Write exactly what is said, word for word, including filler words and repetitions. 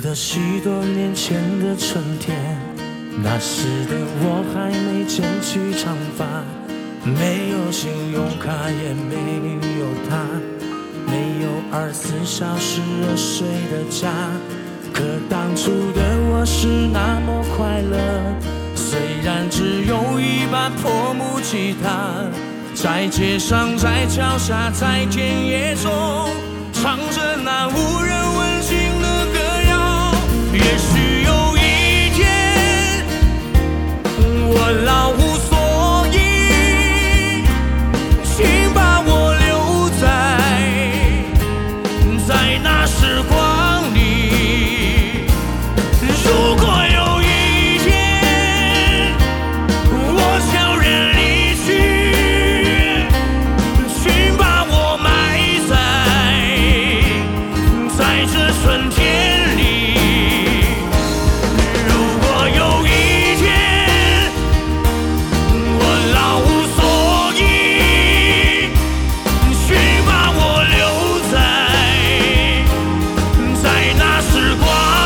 得许多年前的春天，那时的我还没剪去长发，没有信用卡也没有他，没有二十四小时热水的家。可当初的我是那么快乐，虽然只有一把破木吉他，在街上，在桥下，在田野中，唱着那无人问津的歌谣。也许有一天我老无所依，请把我留在在那时光里。如果有一天我悄然离去，请把我埋在在这春天里。如果有一天我老无所依，请把我留在在那时光